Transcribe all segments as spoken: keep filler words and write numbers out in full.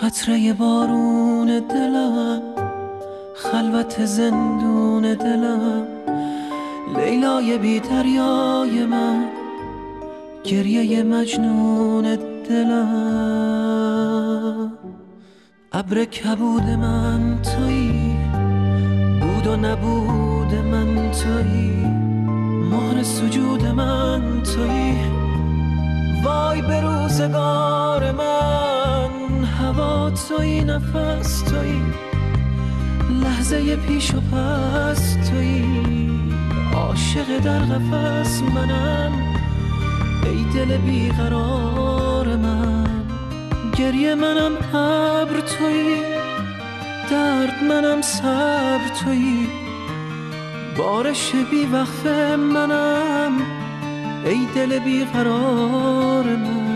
قطره بارون دلم، خلوت زندون دلم، لیلای بی دریای من، گریه مجنون دلم. ابر کبود من تویی، بود و نبود من تویی، مهر سجود من تویی. وای به روزگار من، هوا تویی، نفس تویی، لحظه پیش و پس تویی. عاشق در قفس منم، ای دل بیقرار من. گریه منم ابر تویی، درد منم صبر تویی، بارش بی وقف منم، ای دل بیقرار من.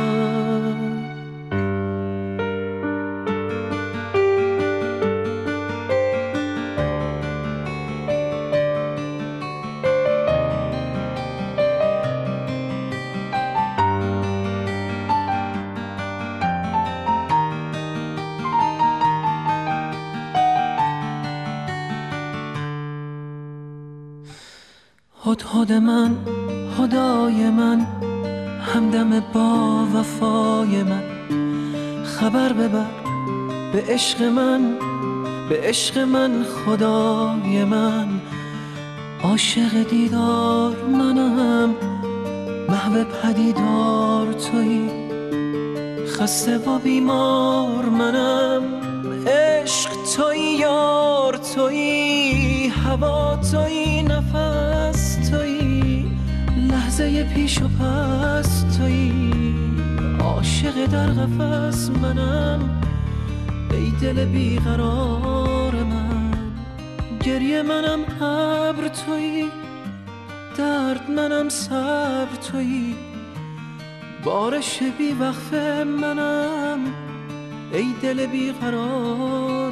هدهد من، خدای من، همدم با وفای من، خبر ببر به عشق من، به عشق من خدای من. عاشق دیدار منم، محو پدیدار تویی، خسته و بیمار منم، عشق تویی، یار تویی، هوا تویی، نفس تویی، لحظه پیش و پس تویی. عاشق در قفس منم، ای دل بیقرار من. گریه منم ابر تویی، درد منم صبر تویی، بارش بی وقف منم، ای دل بیقرار